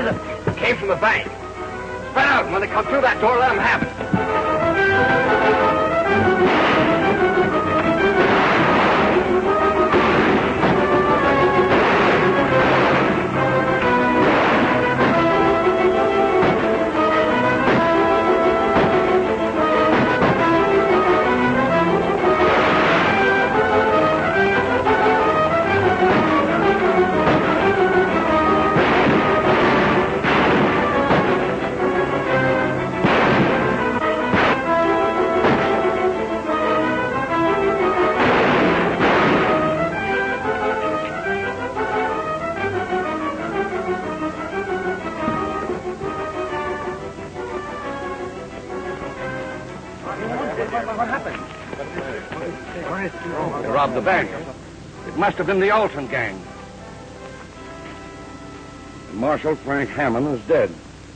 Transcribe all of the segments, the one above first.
it? It came from the bank. Spread out, and when they come through that door, let them have it. They robbed the bank. It must have been the Alton gang. And Marshal Frank Hammond is dead.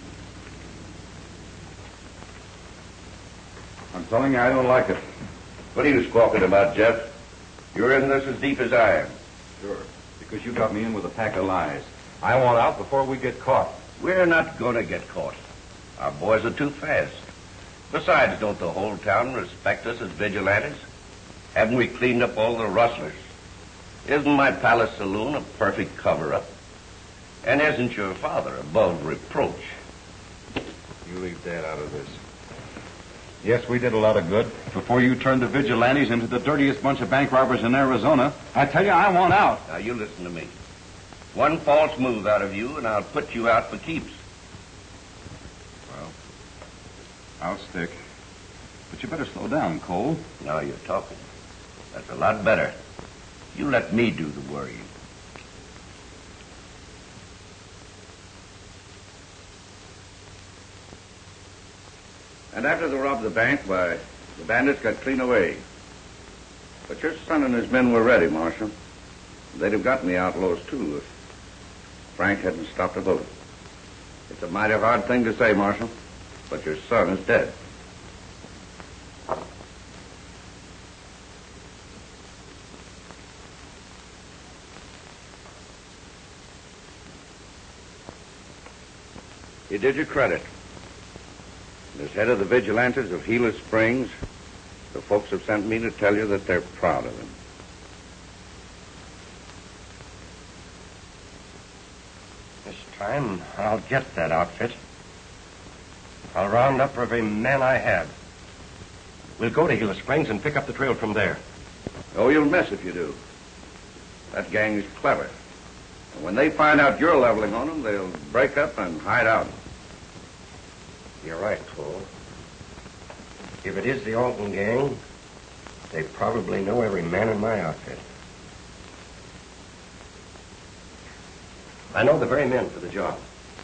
I'm telling you, I don't like it. What are you squawking about, Jeff? You're in this as deep as I am. Sure. Because you got me in with a pack of lies. I want out before we get caught. We're not going to get caught. Our boys are too fast. Besides, don't the whole town respect us as vigilantes? Haven't we cleaned up all the rustlers? Isn't my palace saloon a perfect cover-up? And isn't your father above reproach? You leave Dad out of this. Yes, we did a lot of good. Before you turned the vigilantes into the dirtiest bunch of bank robbers in Arizona, I tell you, I want out. Now, you listen to me. One false move out of you, and I'll put you out for keeps. Well, I'll stick. But you better slow down, Cole. Now you're talking. That's a lot better. You let me do the worrying. And after they robbed the bank, why, the bandits got clean away. But your son and his men were ready, Marshal. They'd have gotten the outlaws, too, if Frank hadn't stopped a bullet. It's a mighty hard thing to say, Marshal, but your son is dead. You did your credit. As head of the vigilantes of Gila Springs, the folks have sent me to tell you that they're proud of him. This time, I'll get that outfit. I'll round up every man I have. We'll go to Gila Springs and pick up the trail from there. Oh, you'll miss if you do. That gang is clever. And when they find out you're leveling on them, they'll break up and hide out. You're right, Cole. If it is the Alton gang, they probably know every man in my outfit. I know the very men for the job.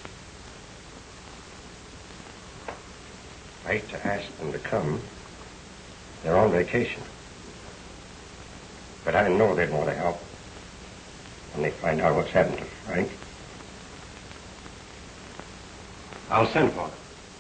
I hate to ask them to come. They're on vacation. But I know they'd want to help when they find out what's happened to Frank. I'll send for them.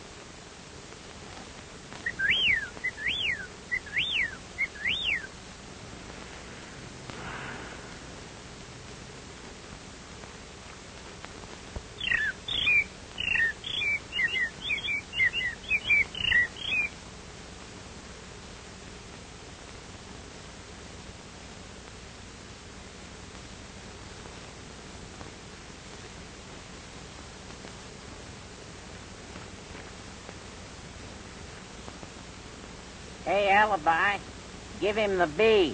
Hey, Alibi, give him the B.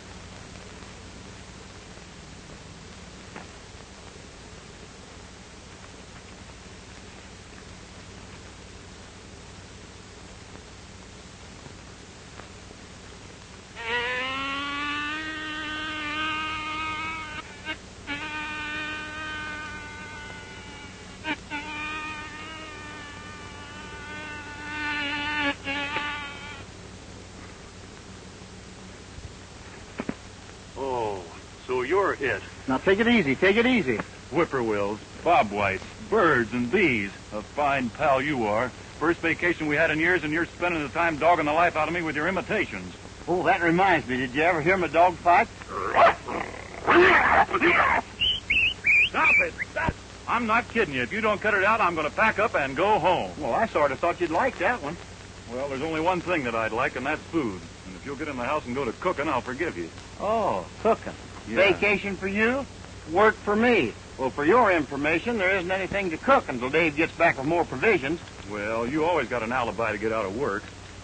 You're it. Now, take it easy. Take it easy. Whippoorwills, bobwhites, birds, and bees. A fine pal you are. First vacation we had in years, and you're spending the time dogging the life out of me with your imitations. Oh, that reminds me. Did you ever hear my dog fight? Stop it! I'm not kidding you. If you don't cut it out, I'm going to pack up and go home. Well, I sort of thought you'd like that one. Well, there's only one thing that I'd like, and that's food. And if you'll get in the house and go to cooking, I'll forgive you. Oh, cooking. Yeah. Vacation for you, work for me. Well, for your information, there isn't anything to cook until Dave gets back with more provisions. Well, you always got an alibi to get out of work.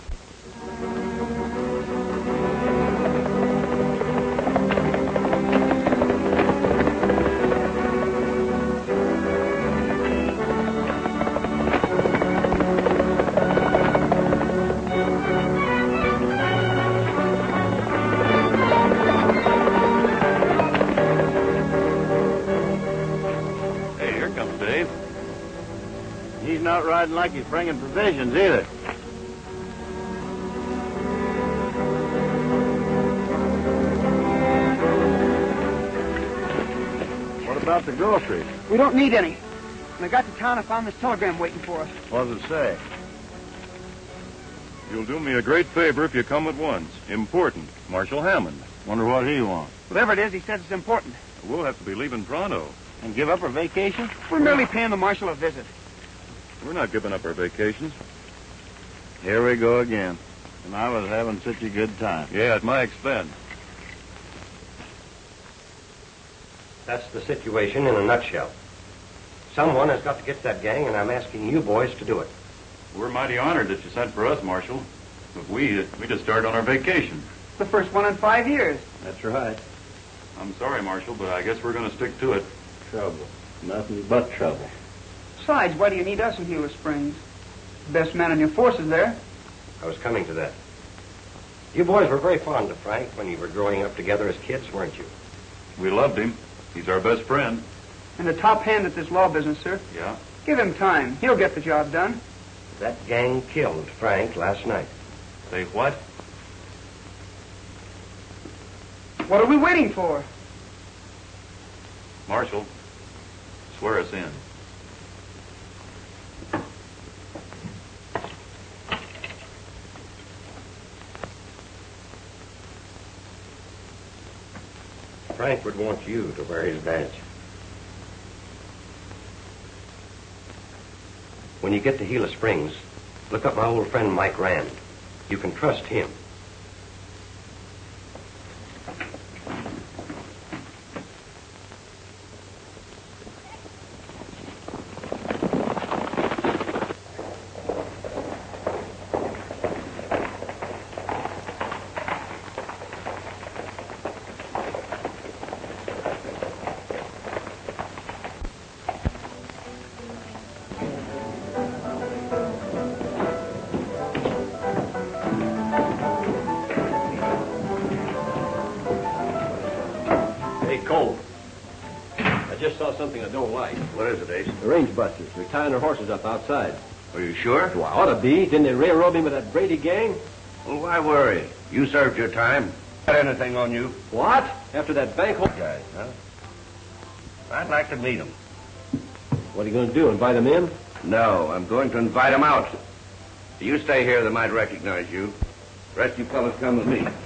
Hey, here comes Dave. He's not riding like he's bringing provisions either. What about the groceries? We don't need any. When I got to town, I found this telegram waiting for us. What does it say? You'll do me a great favor if you come at once. Important. Marshal Hammond. Wonder what he wants. Whatever it is, he says it's important. We'll have to be leaving pronto. And give up our vacation? We're merely paying the marshal a visit. We're not giving up our vacations. Here we go again. And I was having such a good time. Yeah, at my expense. That's the situation in a nutshell. Someone has got to get that gang, and I'm asking you boys to do it. We're mighty honored that you sent for us, Marshal. But we just started on our vacation. The first one in 5 years. That's right. I'm sorry, Marshal, but I guess we're going to stick to it. Trouble. Nothing but trouble. Besides, why do you need us in Gila Springs? Best man in your forces there. I was coming to that. You boys were very fond of Frank when you were growing up together as kids, weren't you? We loved him. He's our best friend. And the top hand at this law business, sir. Yeah? Give him time. He'll get the job done. That gang killed Frank last night. Say what? What are we waiting for? Marshal, swear us in. Frank would want you to wear his badge. When you get to Gila Springs, look up my old friend Mike Rand. You can trust him. Cole. I just saw something I don't like. What is it, Ace? The range busters. They're tying their horses up outside. Are you sure? Well, I ought to be. Didn't they railroad me with that Brady gang? Well, why worry? You served your time. Got anything on you? What? After that bank hole... Guys, huh? I'd like to meet them. What are you going to do, invite them in? No, I'm going to invite them out. You stay here, they might recognize you. The rest of you fellas come with me.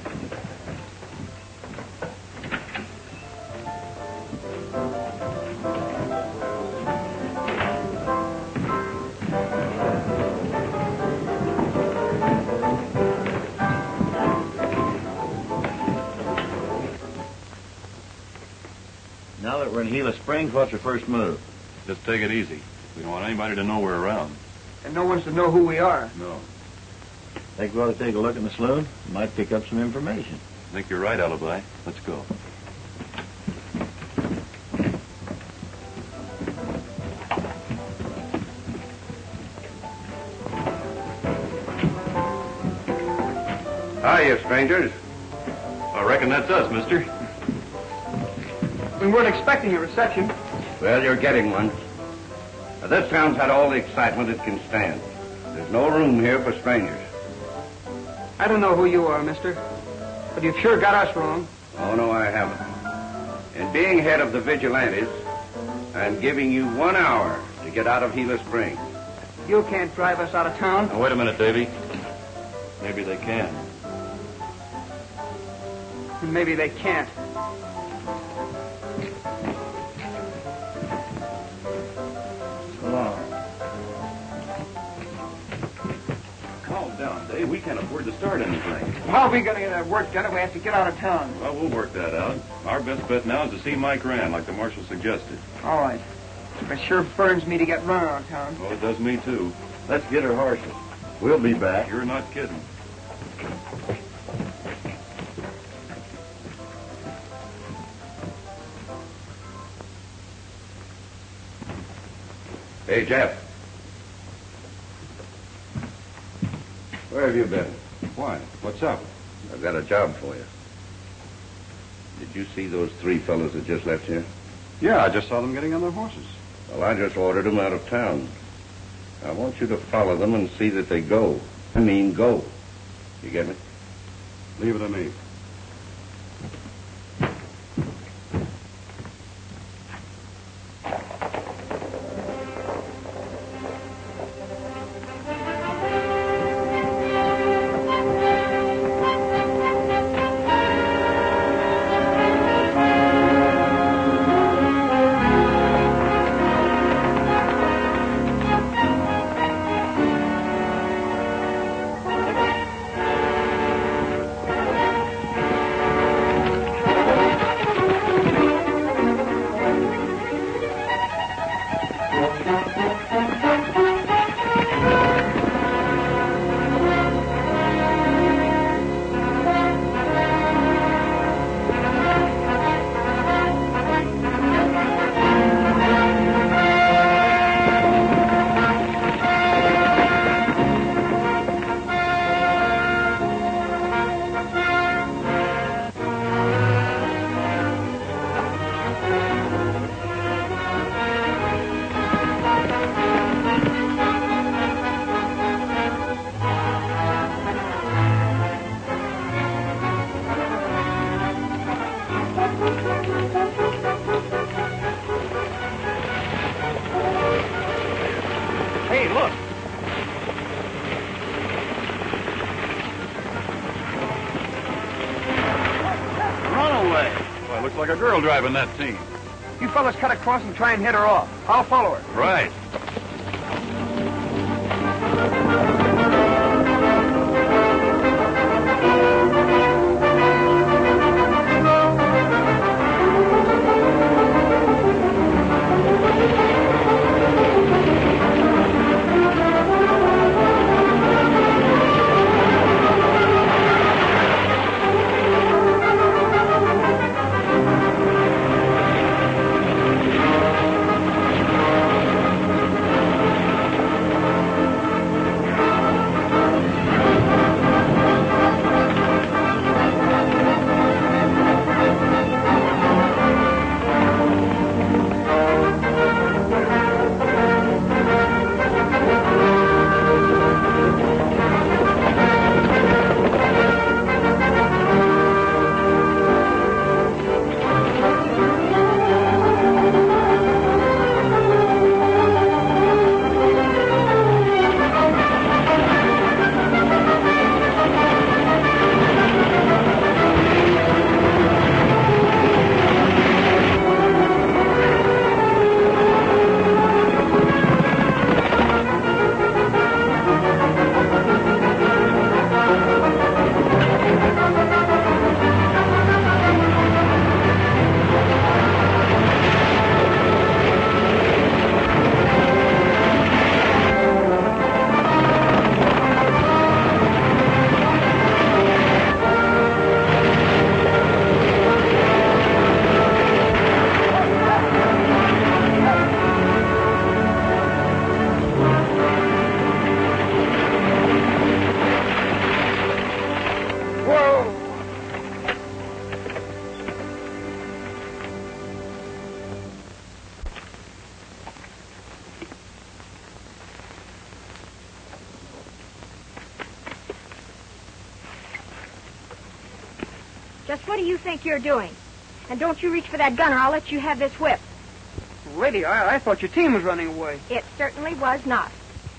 Now that we're in Gila Springs, what's your first move? Just take it easy. We don't want anybody to know we're around. And no one's to know who we are. No. Think we ought to take a look in the saloon? Might pick up some information. I think you're right, Alibi. Let's go. Hiya, strangers. I reckon that's us, mister. We weren't expecting a reception. Well, you're getting one. Now, this town's had all the excitement it can stand. There's no room here for strangers. I don't know who you are, mister, but you've sure got us wrong. Oh, no, I haven't. In being head of the vigilantes, I'm giving you 1 hour to get out of Gila Springs. You can't drive us out of town. Now, wait a minute, Davy. Maybe they can. And maybe they can't. along. Calm down, Dave. We can't afford to start anything. How are we going to get that work done if we have to get out of town? Well, we'll work that out. Our best bet now is to see Mike Rand, like the marshal suggested. All right. It sure burns me to get run out of town. Oh, it does me, too. Let's get her horses. We'll be back. You're not kidding. Hey, Jeff. Where have you been? Why? What's up? I've got a job for you. Did you see those 3 fellows that just left here? Yeah, I just saw them getting on their horses. Well, I just ordered them out of town. I want you to follow them and see that they go. I mean, go. You get me? Leave it to me. Hey, look. Runaway. Well, looks like a girl driving that team. You fellas cut across and try and head her off. I'll follow her. Right. Just what do you think you're doing? And don't you reach for that gun or I'll let you have this whip. Lady, I thought your team was running away. It certainly was not.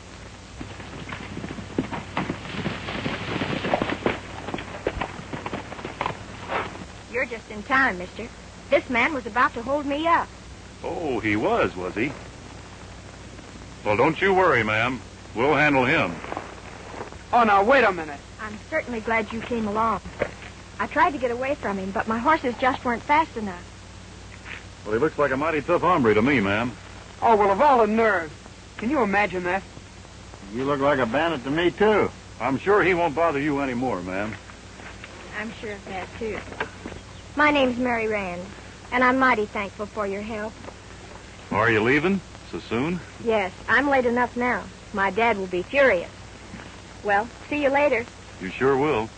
You're just in time, mister. This man was about to hold me up. Oh, he was he? Well, don't you worry, ma'am. We'll handle him. Oh, now, wait a minute. I'm certainly glad you came along. I tried to get away from him, but my horses just weren't fast enough. Well, he looks like a mighty tough hombre to me, ma'am. Oh, well, of all the nerve. Can you imagine that? You look like a bandit to me, too. I'm sure he won't bother you anymore, ma'am. I'm sure of that, too. My name's Mary Rand, and I'm mighty thankful for your help. Are you leaving so soon? Yes, I'm late enough now. My dad will be furious. Well, see you later. You sure will.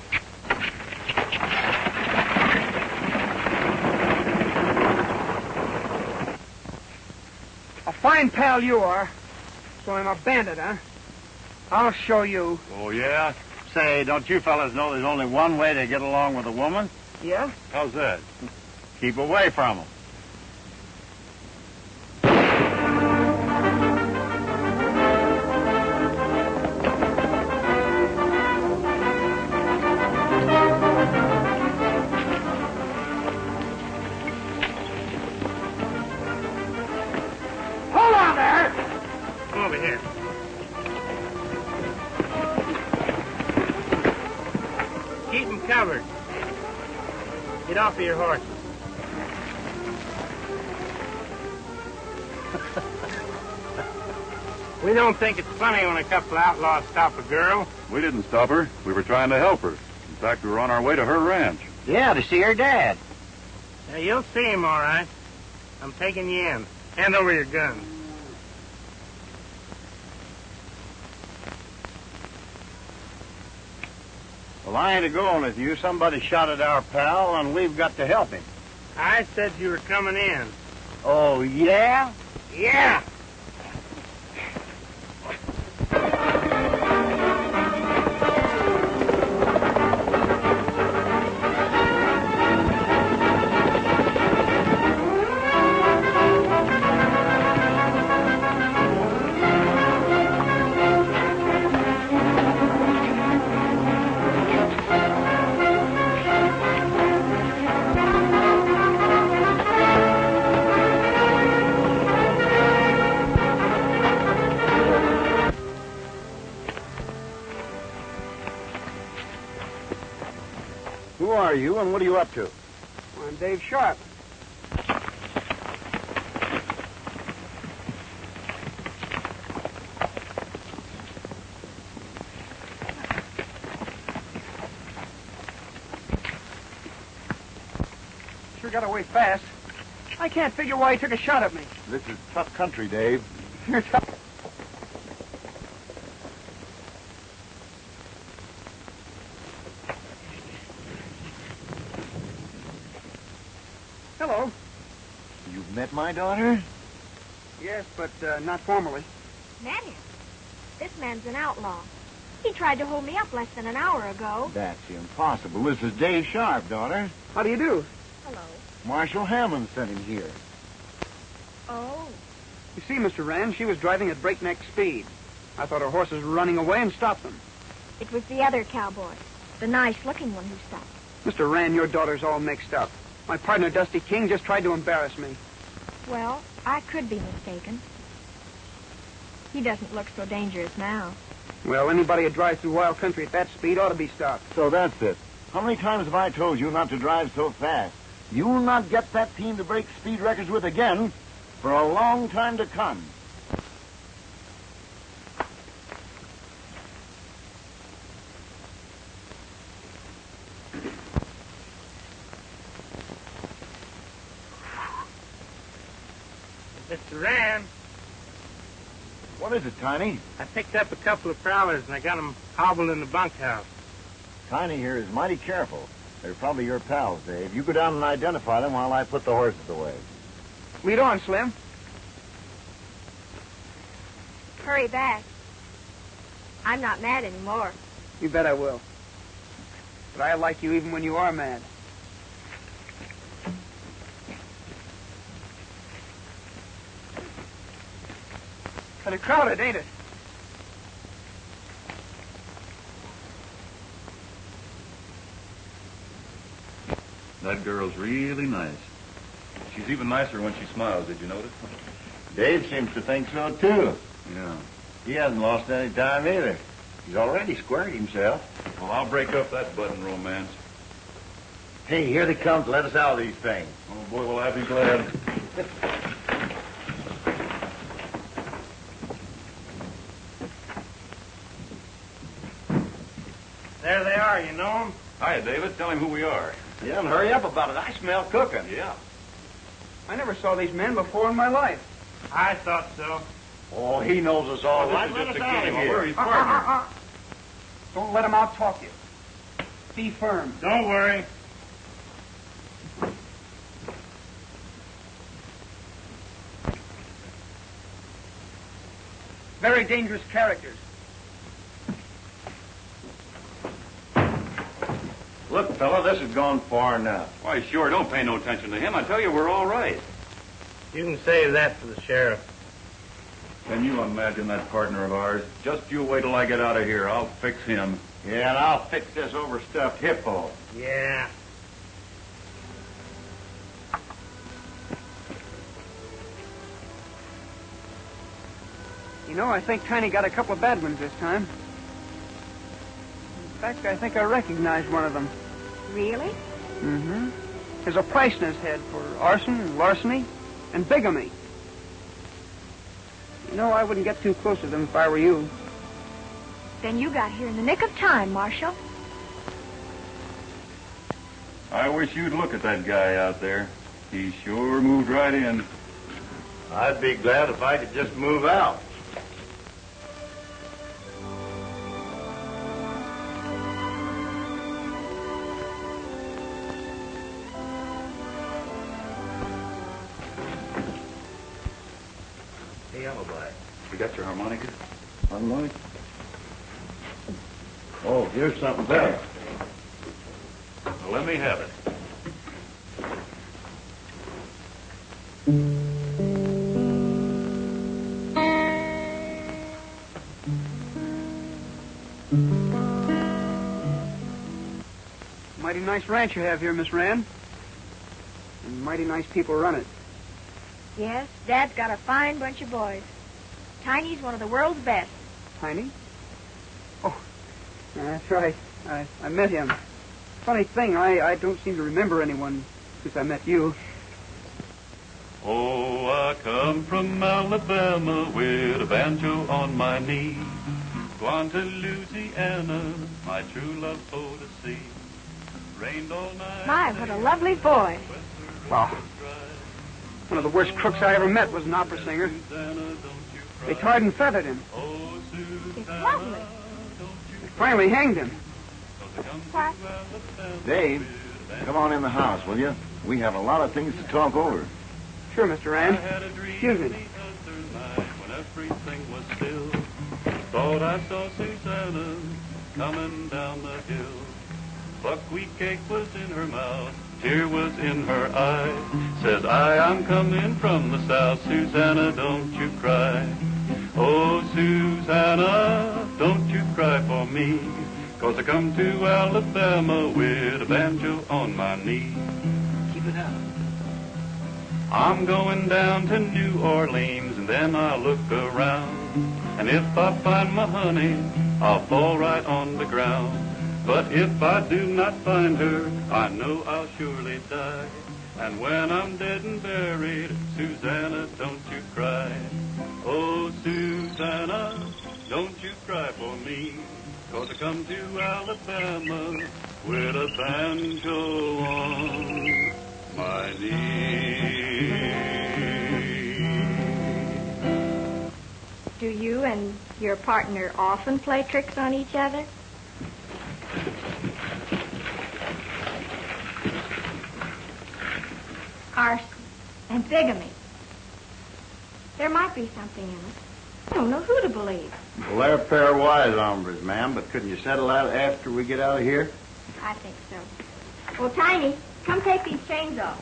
A fine pal you are. So I'm a bandit, huh? I'll show you. Oh, yeah? Say, don't you fellas know there's only one way to get along with a woman? Yeah? How's that? Keep away from them. Hold on there! Come over here. Keep them covered. Get off of your horses. We don't think it's funny when a couple outlaws stop a girl. We didn't stop her. We were trying to help her. In fact, we were on our way to her ranch. Yeah, to see her dad. Now, you'll see him, all right. I'm taking you in. Hand over your gun. Well, I ain't a-going with you. Somebody shot at our pal, and we've got to help him. I said you were coming in. Oh, yeah? Yeah! Who are you, and what are you up to? Well, I'm Dave Sharp. Sure got away fast. I can't figure why he took a shot at me. This is tough country, Dave. You're tough. Hello. You've met my daughter? Yes, but not formally. Met him? This man's an outlaw. He tried to hold me up less than an hour ago. That's impossible. This is Dave Sharp, daughter. How do you do? Hello. Marshal Hammond sent him here. Oh. You see, Mr. Rand, she was driving at breakneck speed. I thought her horses were running away and stopped them. It was the other cowboy, the nice-looking one who stopped. Mr. Rand, your daughter's all mixed up. My partner, Dusty King, just tried to embarrass me. Well, I could be mistaken. He doesn't look so dangerous now. Well, anybody who drives through wild country at that speed ought to be stopped. So that's it. How many times have I told you not to drive so fast? You'll not get that team to break speed records with again for a long time to come. Mr. Rand, What is it, Tiny? I picked up a couple of prowlers and I got them hobbled in the bunkhouse. Tiny here is mighty careful. They're probably your pals, Dave. You go down and identify them while I put the horses away. Lead on, Slim. Hurry back. I'm not mad anymore. You bet I will. But I like you even when you are mad. Kind of crowded, ain't it? That girl's really nice. She's even nicer when she smiles, did you notice? Dave seems to think so, too. Yeah. He hasn't lost any time either. He's already squared himself. Well, I'll break up that budding romance. Hey, here they come to let us out of these things. Oh, boy, will I be glad. There they are, you know 'em? Hi, David. Tell him who we are. Yeah, and hurry up about it. I smell cooking. Yeah. I never saw these men before in my life. I thought so. Oh, he knows us all right. This Let is us just a out of game. here. We're his partner. Don't let them out-talk you. Be firm. Don't worry. Very dangerous characters. Look, fella, this has gone far enough. Why, sure, don't pay no attention to him. I tell you, we're all right. You can save that for the sheriff. Can you imagine that partner of ours? Just you wait till I get out of here. I'll fix him. Yeah, and I'll fix this overstuffed hippo. Yeah. You know, I think Tiny got a couple of bad ones this time. In fact, I think I recognized one of them. Really? Mm-hmm. There's a price in his head for arson and larceny and bigamy. You know, I wouldn't get too close to them if I were you. Then you got here in the nick of time, Marshal. I wish you'd look at that guy out there. He sure moved right in. I'd be glad if I could just move out. Hey, Alibi, you got your harmonica? Harmonica? Oh, here's something better. Well, let me have it. Mighty nice ranch you have here, Miss Rand. And mighty nice people run it. Yes, Dad's got a fine bunch of boys. Tiny's one of the world's best. Tiny? Oh, that's right. I met him. Funny thing, I don't seem to remember anyone since I met you. Oh, I come from Alabama with a banjo on my knee. Gone to Louisiana, my true love for to see. Rained all night. My, what a lovely boy. Wow. One of the worst crooks I ever met was an opera singer. They tarred and feathered him. It's lovely. They finally hanged him. What? Dave, come on in the house, will you? We have a lot of things to talk over. Sure, Mr. Rand. Excuse me. When everything was still, thought I saw Susanna coming down the hill. Buckwheat cake was in her mouth, tear was in her eye. Says I'm coming from the south, Susanna, don't you cry. Oh, Susanna, don't you cry for me, 'cause I come to Alabama with a banjo on my knee. Keep it out. I'm going down to New Orleans, and then I'll look around. And if I find my honey, I'll fall right on the ground. But if I do not find her, I know I'll surely die. And when I'm dead and buried, Susanna, don't you cry. Oh, Susanna, don't you cry for me, 'cause I come to Alabama with a banjo on my knee. Do you and your partner often play tricks on each other? Arson and bigamy. There might be something in it. I don't know who to believe. Well, they're a pair of wise hombres, ma'am, but couldn't you settle that after we get out of here? I think so. Well, Tiny, come take these chains off.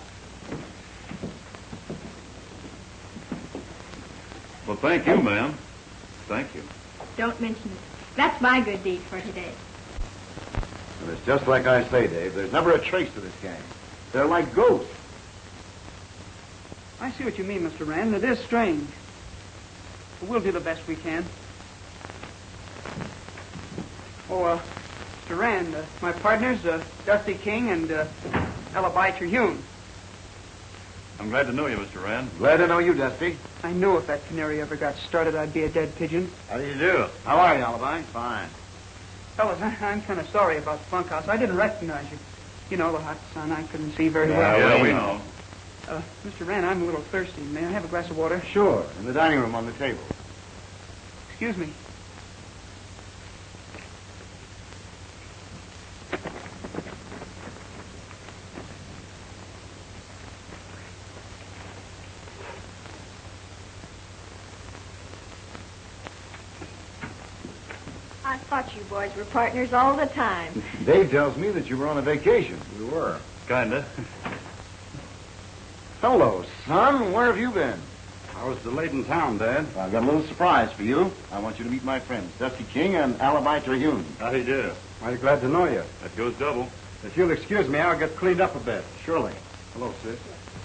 Well, thank you, ma'am. Thank you. Don't mention it. That's my good deed for today. And it's just like I say, Dave. There's never a trace to this gang. They're like ghosts. I see what you mean, Mr. Rand. It is strange. We'll do the best we can. Oh, Mr. Rand, my partners, Dusty King and Alibi Terhune. I'm glad to know you, Mr. Rand. Glad to know you, Dusty. I knew if that canary ever got started, I'd be a dead pigeon. How do you do? How are you, Alibi? Fine. Fellas, I'm kind of sorry about the bunkhouse. I didn't recognize you. You know, the hot sun, I couldn't see very well. Yeah, we know. Mr. Rand, I'm a little thirsty. May I have a glass of water? Sure. In the dining room on the table. Excuse me. I thought you boys were partners all the time. Dave tells me that you were on a vacation. We were. Kinda. Hello, son. Where have you been? I was delayed in town, Dad. I've got a little surprise for you. I want you to meet my friends, Dusty King and Alibi Terhune. How do you do? Mighty glad to know you. That goes double. If you'll excuse me, I'll get cleaned up a bit. Surely. Hello, sis.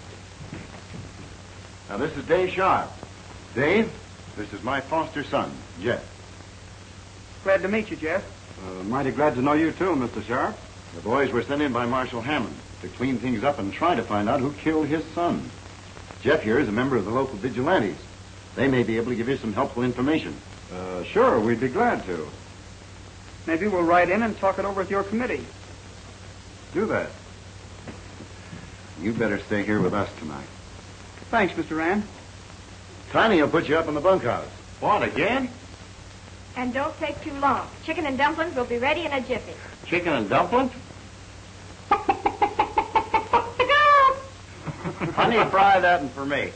Now, this is Dave Sharp. Dave, this is my foster son, Jeff. Glad to meet you, Jeff. Mighty glad to know you, too, Mr. Sharp. The boys were sent in by Marshal Hammond to clean things up and try to find out who killed his son. Jeff here is a member of the local vigilantes. They may be able to give you some helpful information. Sure, we'd be glad to. Maybe we'll ride in and talk it over with your committee. Do that. You better stay here with us tonight. Thanks, Mr. Rand. Tiny will put you up in the bunkhouse. What, again? And don't take too long. Chicken and dumplings will be ready in a jiffy. Chicken and dumplings? Honey, fry that one for me.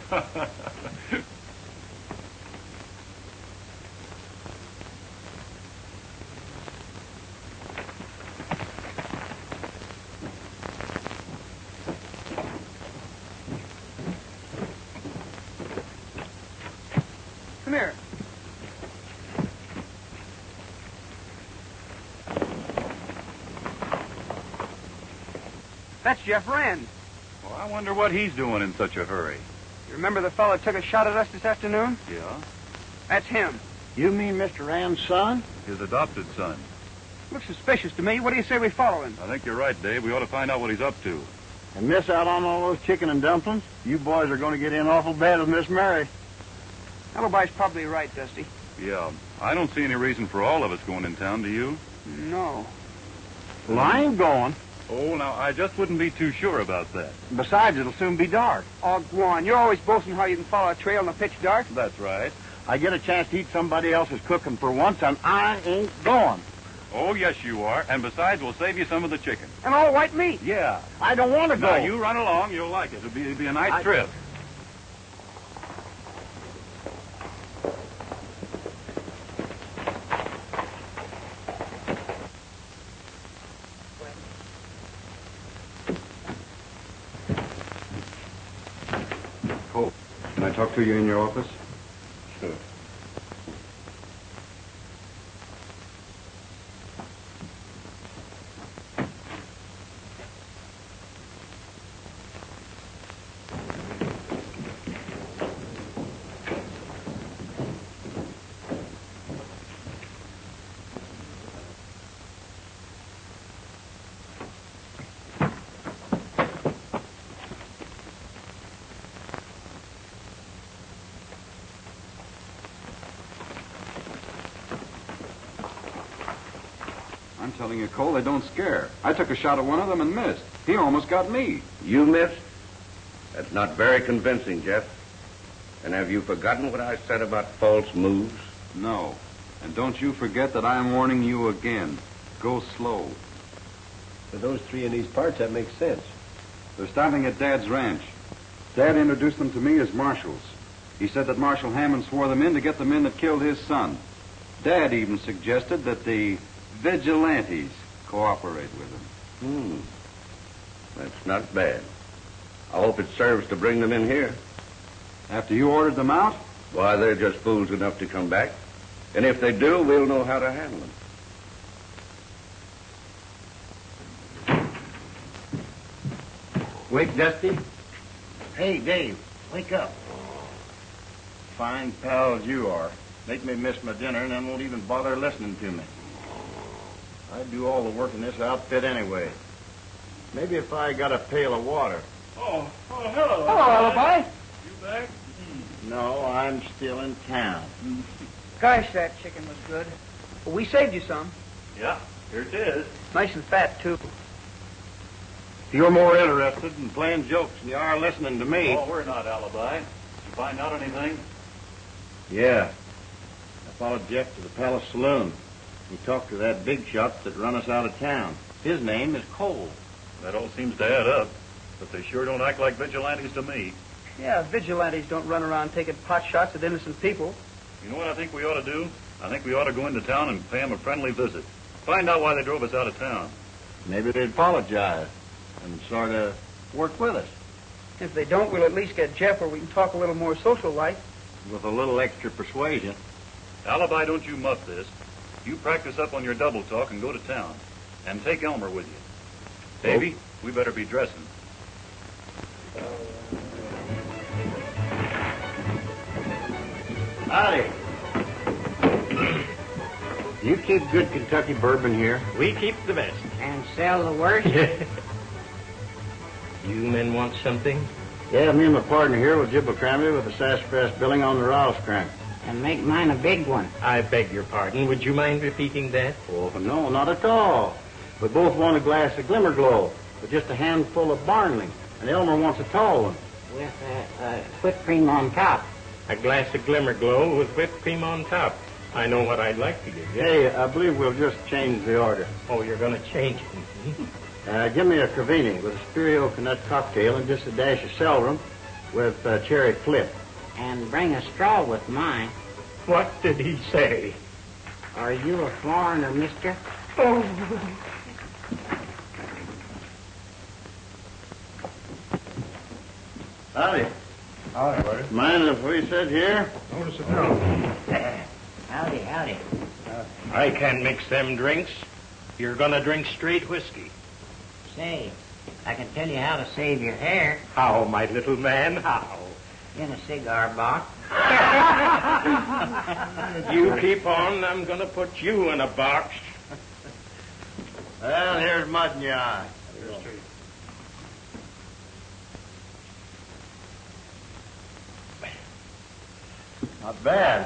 Come here. That's Jeff Rand. Well, I wonder what he's doing in such a hurry. You remember the fellow that took a shot at us this afternoon? Yeah? That's him. You mean Mr. Rand's son? His adopted son. Looks suspicious to me. What do you say we follow him? I think you're right, Dave. We ought to find out what he's up to. And miss out on all those chicken and dumplings? You boys are going to get in awful bad with Miss Mary. Alibi's probably right, Dusty. Yeah. I don't see any reason for all of us going in town, do you? No. Well, I ain't going. Oh, now, I just wouldn't be too sure about that. Besides, it'll soon be dark. Oh, go on. You're always boasting how you can follow a trail in the pitch dark. That's right. I get a chance to eat somebody else's cooking for once, and I ain't going. Oh, yes, you are. And besides, we'll save you some of the chicken. And all white meat. Yeah. I don't want to go. Now, you run along. You'll like it. It'll be a nice trip. Cole, can I talk to you in your office? Sure. I'm telling you, Cole, they don't scare. I took a shot at one of them and missed. He almost got me. You missed? That's not very convincing, Jeff. And have you forgotten what I said about false moves? No. And don't you forget that I'm warning you again. Go slow. For those three in these parts, that makes sense. They're stopping at Dad's ranch. Dad introduced them to me as marshals. He said that Marshal Hammond swore them in to get the men that killed his son. Dad even suggested that the vigilantes cooperate with him. That's not bad. I hope it serves to bring them in here. After you ordered them out? Why, they're just fools enough to come back. And if they do, we'll know how to handle them. Wake, Dusty. Hey, Dave, wake up. Fine pals you are. Make me miss my dinner and then won't even bother listening to me. I do all the work in this outfit anyway. Maybe if I got a pail of water. Hello. Hello, Alibi. You back? No, I'm still in town. Gosh, that chicken was good. Well, we saved you some. Yeah, here it is. Nice and fat, too. You're more interested in playing jokes than you are listening to me. Oh, we're not, Alibi. Did you find out anything? Yeah. I followed Jeff to the Palace Saloon. He talked to that big shot that run us out of town. His name is Cole. That all seems to add up, but they sure don't act like vigilantes to me. Yeah, vigilantes don't run around taking pot shots at innocent people. You know what I think we ought to do? I think we ought to go into town and pay them a friendly visit. Find out why they drove us out of town. Maybe they'd apologize and sort of work with us. If they don't, we'll at least get Jeff where we can talk a little more social-like. With a little extra persuasion. Alibi, don't you muff this. You practice up on your double talk and go to town. And take Elmer with you. Davy, we better be dressing. Howdy. You keep good Kentucky bourbon here? We keep the best. And sell the worst? You men want something? Yeah, me and my partner here will jibble crammy with the sassafras billing on the Roscrank. And make mine a big one. I beg your pardon. Would you mind repeating that? Oh, no, not at all. We both want a glass of Glimmer Glow with just a handful of Barnley. And Elmer wants a tall one. With whipped cream on top. A glass of Glimmer Glow with whipped cream on top. I know what I'd like to give you. Hey, I believe we'll just change the order. Oh, you're going to change it. Give me a Cravini with a Spirioca nut cocktail and just a dash of celerum with cherry flip. And bring a straw with mine. What did he say? Are you a foreigner, mister? Oh. Howdy. Howdy, buddy. Mind if we sit here? Oh, sit down. Howdy, howdy. I can't mix them drinks. You're going to drink straight whiskey. Say, I can tell you how to save your hair. How, my little man, how? In a cigar box. You keep on, I'm going to put you in a box. Well, here's mud in your eye. Not bad.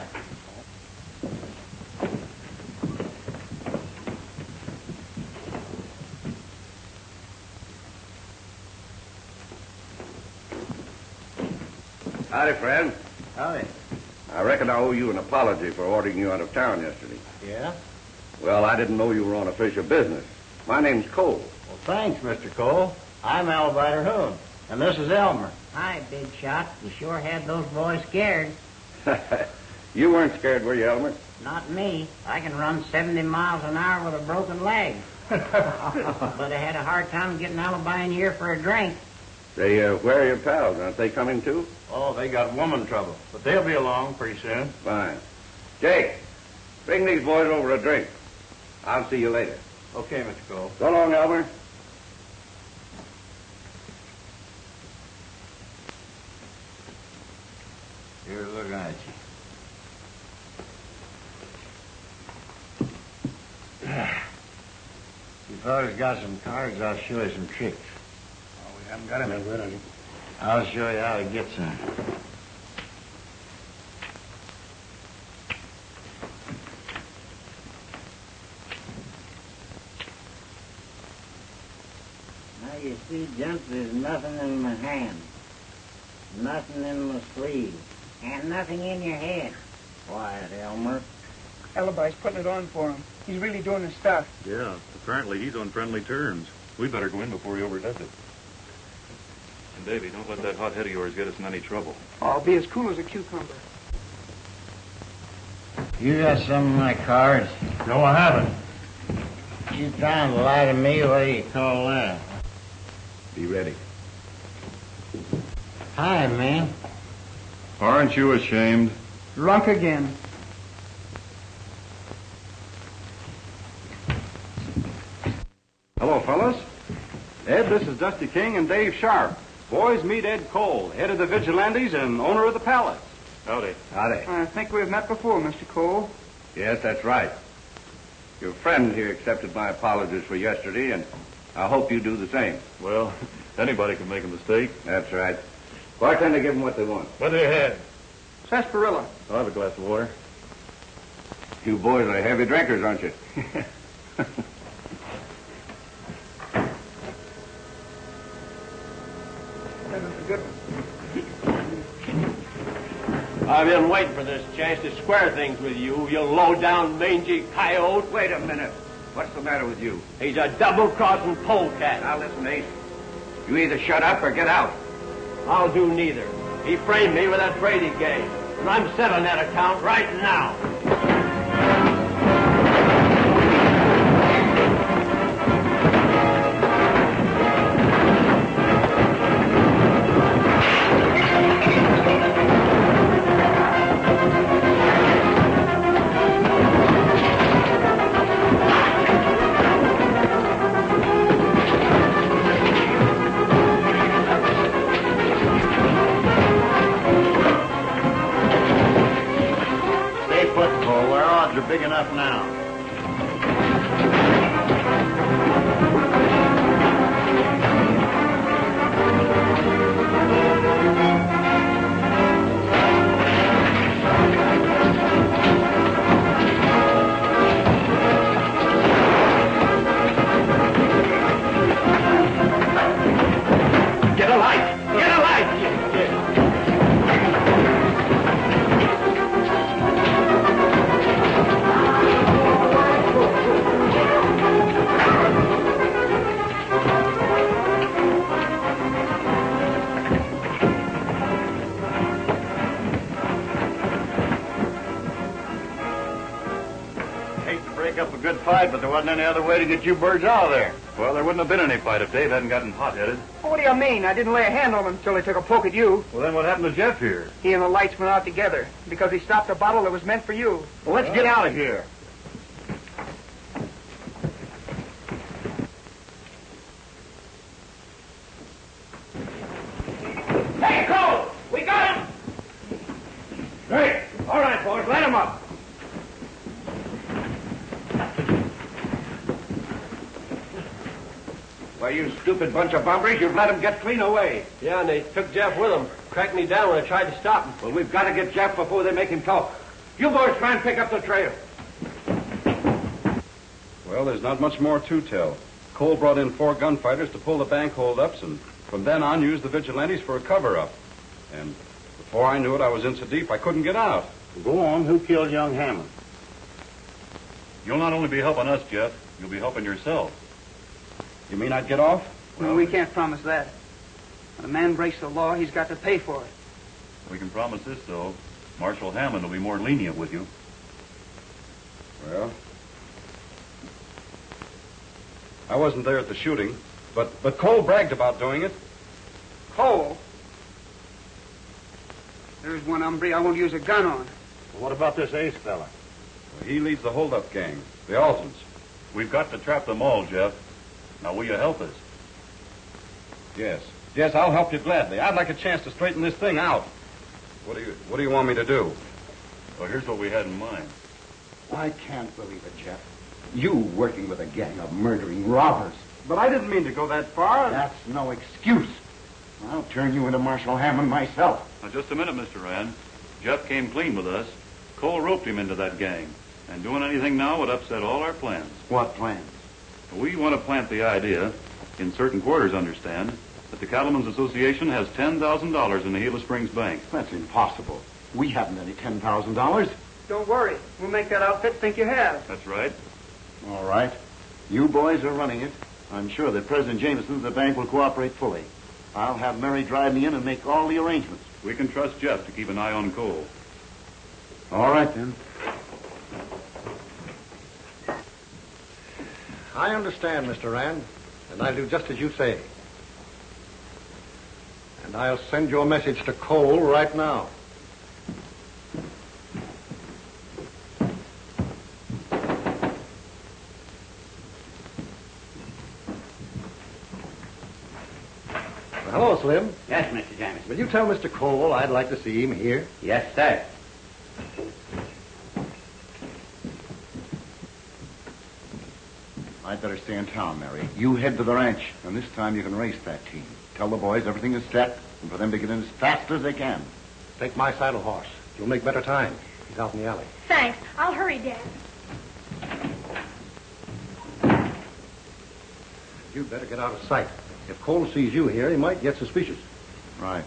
Howdy, friend. Howdy. I reckon I owe you an apology for ordering you out of town yesterday. Yeah? Well, I didn't know you were on official business. My name's Cole. Well, thanks, Mr. Cole. I'm Alibi Terhune, and this is Elmer. Hi, big shot. You sure had those boys scared. You weren't scared, were you, Elmer? Not me. I can run 70 miles an hour with a broken leg. But I had a hard time getting Alibi in here for a drink. Say, where are your pals? Aren't they coming too? Oh, they got woman trouble, but they'll be along pretty soon. Fine. Jake, bring these boys over a drink. I'll see you later. Okay, Mr. Cole. So long, Elmer. Here's looking at you. You fellas got some cards, I'll show you some tricks. Oh, we haven't got any good on you. I'll show you how to get some. Now, you see, gents, there's nothing in my hand. Nothing in my sleeve. And nothing in your head. Quiet, Elmer. Alibi's putting it on for him. He's really doing his stuff. Yeah, apparently he's on friendly terms. We better go in before he overdoes it. And Davy, don't let that hot head of yours get us in any trouble. I'll be as cool as a cucumber. You got some of my cards? No, I haven't. You trying to lie to me? What do you call that? Be ready. Hi, man. Aren't you ashamed? Drunk again. Hello, fellas. Ed, this is Dusty King and Dave Sharp. Boys, meet Ed Cole, head of the Vigilantes and owner of the Palace. Howdy. Howdy. I think we've met before, Mr. Cole. Yes, that's right. Your friend here accepted my apologies for yesterday, and I hope you do the same. Well, anybody can make a mistake. That's right. Bartender, give them what they want. What do you have? Sarsaparilla. I'll have a glass of water. You boys are heavy drinkers, aren't you? That was a good one. I've been waiting for this chance to square things with you, you low-down, mangy coyote. Wait a minute. What's the matter with you? He's a double-crossing polecat. Now, listen, Ace. You either shut up or get out. I'll do neither. He framed me with that Brady game, and I'm settling that account right now. Big enough now. Get a light! Get a light! Up a good fight, but there wasn't any other way to get you birds out of there. Well, there wouldn't have been any fight if Dave hadn't gotten hot-headed. What do you mean? I didn't lay a hand on him until he took a poke at you. Well, then what happened to Jeff here? He and the lights went out together because he stopped a bottle that was meant for you. Well, let's get out of here. Hey, Cole! We got him! Great. All right, boys, let him up. Why, you stupid bunch of bumpers, you've let him get clean away. Yeah, and they took Jeff with them. Cracked me down when I tried to stop him. Well, we've got to get Jeff before they make him talk. You boys try and pick up the trail. Well, there's not much more to tell. Cole brought in 4 gunfighters to pull the bank hold-ups, and from then on used the vigilantes for a cover-up. And before I knew it, I was in so deep I couldn't get out. Go on. Who killed young Hammond? You'll not only be helping us, Jeff, you'll be helping yourself. You mean I'd get off? Well, we can't promise that. When a man breaks the law, he's got to pay for it. We can promise this, though. Marshal Hammond will be more lenient with you. Well, I wasn't there at the shooting, but Cole bragged about doing it. Cole? There's one hombre I won't use a gun on. Well, what about this Ace fella? Well, he leads the hold-up gang, the Altons. We've got to trap them all, Jeff. Now, will you help us? Yes. Yes, I'll help you gladly. I'd like a chance to straighten this thing out. What do you want me to do? Well, here's what we had in mind. I can't believe it, Jeff. You working with a gang of murdering robbers. But I didn't mean to go that far. That's no excuse. I'll turn you into Marshal Hammond myself. Now, just a minute, Mr. Rand. Jeff came clean with us. Cole roped him into that gang. And doing anything now would upset all our plans. What plans? We want to plant the idea, in certain quarters, understand, that the Cattlemen's Association has $10,000 in the Gila Springs Bank. That's impossible. We haven't any $10,000. Don't worry. We'll make that outfit think you have. That's right. All right. You boys are running it. I'm sure that President Jameson of the bank will cooperate fully. I'll have Mary drive me in and make all the arrangements. We can trust Jeff to keep an eye on Cole. All right, then. I understand, Mr. Rand, and I'll do just as you say. And I'll send your message to Cole right now. Well, Hello, Slim. Yes, Mr. Jameson. Will you tell Mr. Cole I'd like to see him here? Yes, sir. I'd better stay in town, Mary. You head to the ranch, and this time you can race that team. Tell the boys everything is set, and for them to get in as fast as they can. Take my saddle horse. You'll make better time. He's out in the alley. Thanks. I'll hurry, Dad. You'd better get out of sight. If Cole sees you here, he might get suspicious. Right.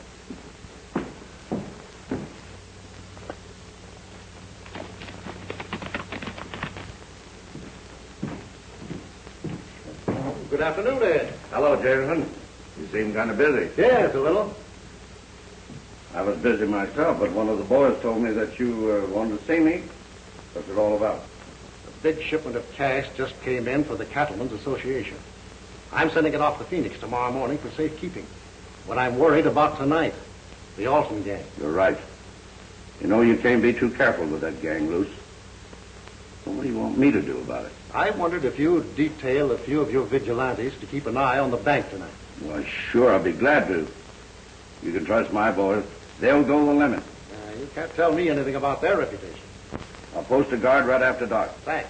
Good afternoon, Ed. Hello, Jameson. You seem kind of busy. Yes, a little. I was busy myself, but one of the boys told me that you wanted to see me. What's it all about? A big shipment of cash just came in for the Cattlemen's Association. I'm sending it off to Phoenix tomorrow morning for safekeeping. What I'm worried about tonight, the Alton gang. You're right. You know, you can't be too careful with that gang loose. So what do you want me to do about it? I wondered if you'd detail a few of your vigilantes to keep an eye on the bank tonight. Why, sure, I'll be glad to. You can trust my boys. They'll go the limit. You can't tell me anything about their reputation. I'll post a guard right after dark. Thanks.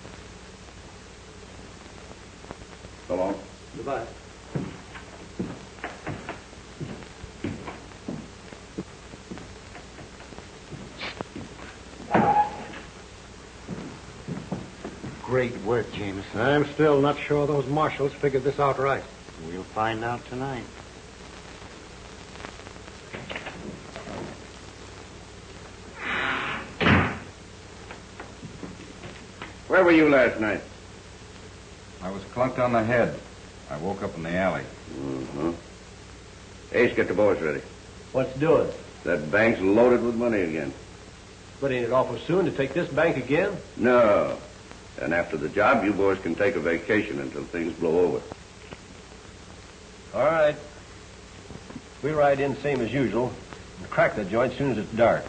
So long. Goodbye. Great work, Jameson. I'm still not sure those marshals figured this out right. We'll find out tonight. Where were you last night? I was clunked on the head. I woke up in the alley. Mm-hmm. Ace, get the boys ready. What's doing? That bank's loaded with money again. But ain't it awful soon to take this bank again? No. And after the job, you boys can take a vacation until things blow over. All right. We ride in same as usual and crack the joint as soon as it's dark.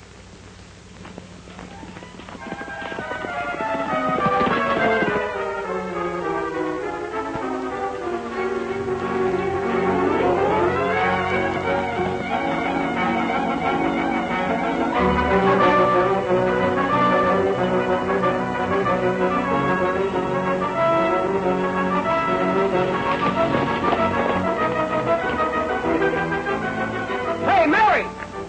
Hey, Mary!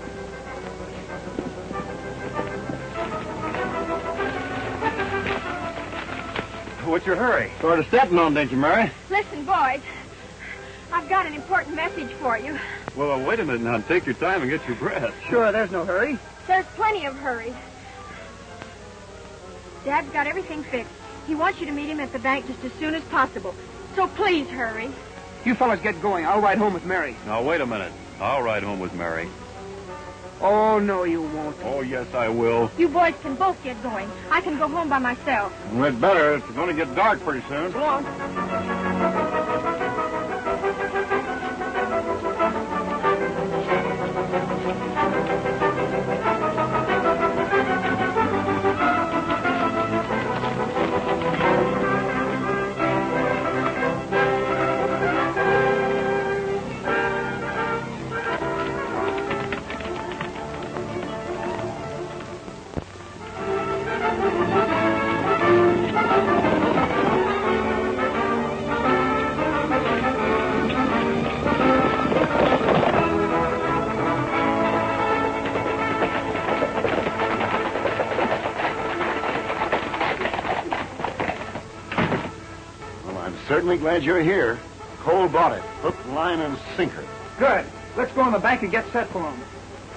What's your hurry? Sort of stepping on, didn't you, Mary? Listen, boys. I've got an important message for you. Well, wait a minute now. Take your time and get your breath. Sure, there's no hurry. There's plenty of hurry. Dad's got everything fixed. He wants you to meet him at the bank just as soon as possible. So please hurry. You fellas get going. I'll ride home with Mary. Now, wait a minute. I'll ride home with Mary. Oh, no, you won't. Oh, yes, I will. You boys can both get going. I can go home by myself. We'd better. It's going to get dark pretty soon. So long. Well, I'm certainly glad you're here. Cole bought it. Hook, line, and sinker. Good. Let's go in the bank and get set for him.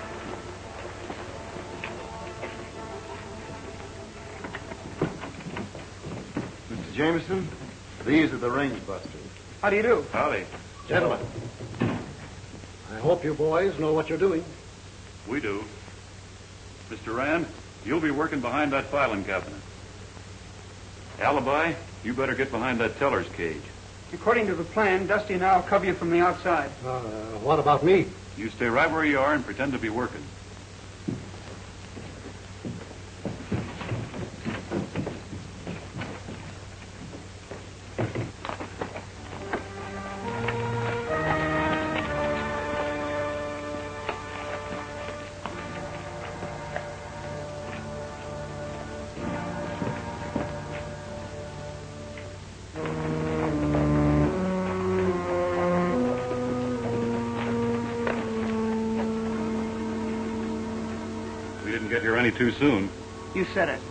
Mr. Jameson, these are the range busters. How do you do? Howdy. Gentlemen, I hope you boys know what you're doing. We do. Mr. Rand, you'll be working behind that filing cabinet. Alibi, you better get behind that teller's cage. According to the plan, Dusty and I'll cover you from the outside. What about me? You stay right where you are and pretend to be working. get here any too soon. You said it.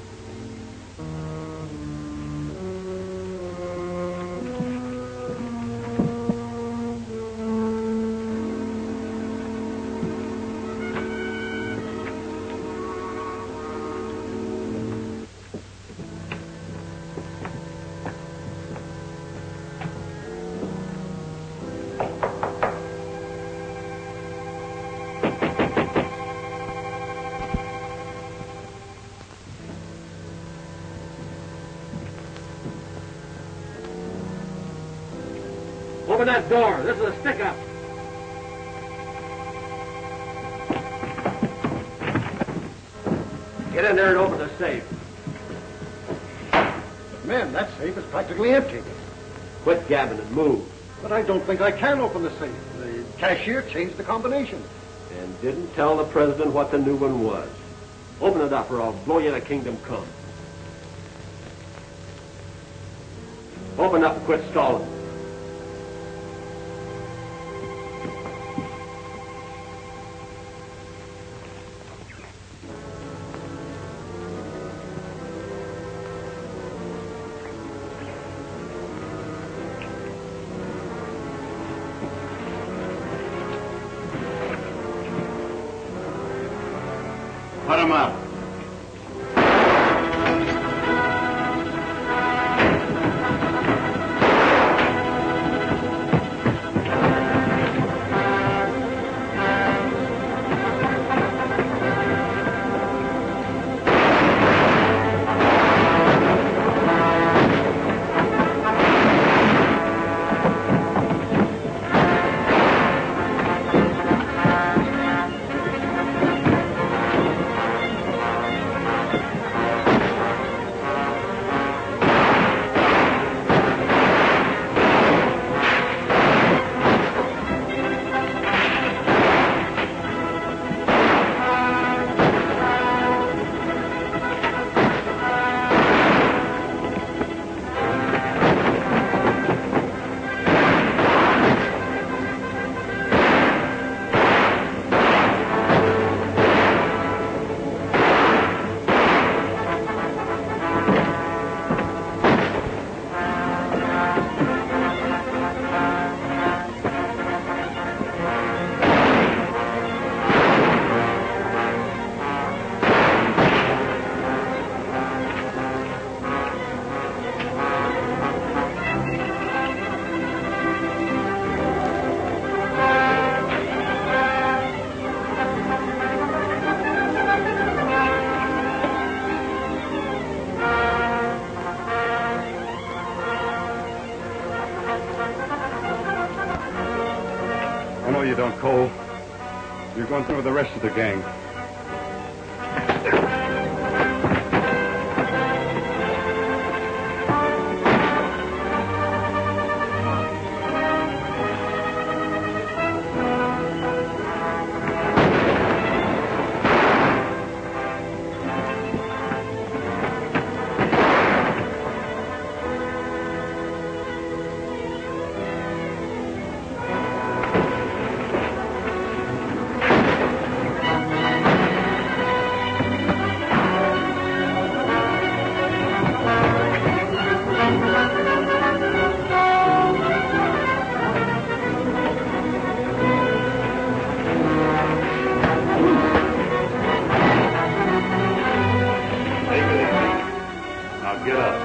Open that door. This is a stick-up. Get in there and open the safe. Man, that safe is practically empty. Quit gabbing and move. But I don't think I can open the safe. The cashier changed the combination. And didn't tell the president what the new one was. Open it up or I'll blow you to kingdom come. Open up and quit stalling. Put him up. You don't, Cole. You're going through with the rest of the gang. Get up.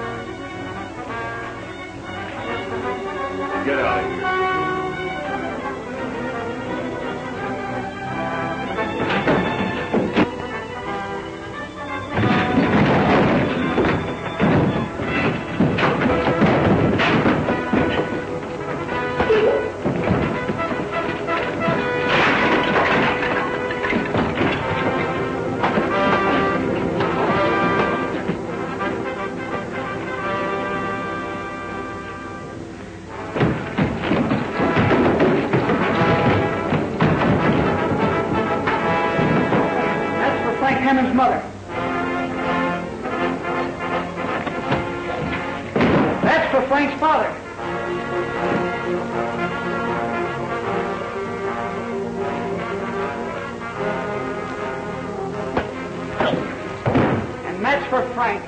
Get out of here. Hammond's mother. That's for Frank's father. door, Frank.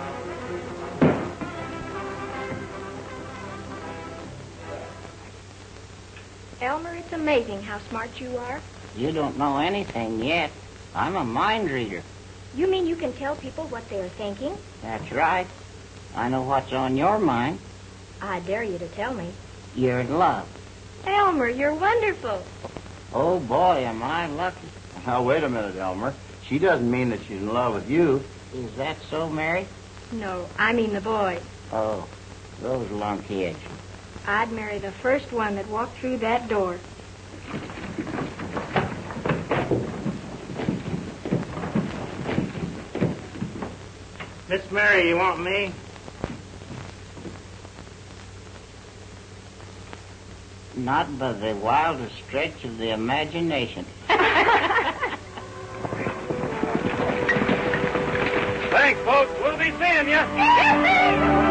Elmer, it's amazing how smart you are. You don't know anything yet. I'm a mind reader. You mean you can tell people what they're thinking? That's right. I know what's on your mind. I dare you to tell me. You're in love. Elmer, you're wonderful. Oh, boy, am I lucky. Now, wait a minute, Elmer. She doesn't mean that she's in love with you. Is that so, Mary? No, I mean the boy. Oh, those lunkheads. I'd marry the first one that walked through that door. Miss Mary, you want me? Not by the wildest stretch of the imagination. Thanks, folks. We'll be seeing you.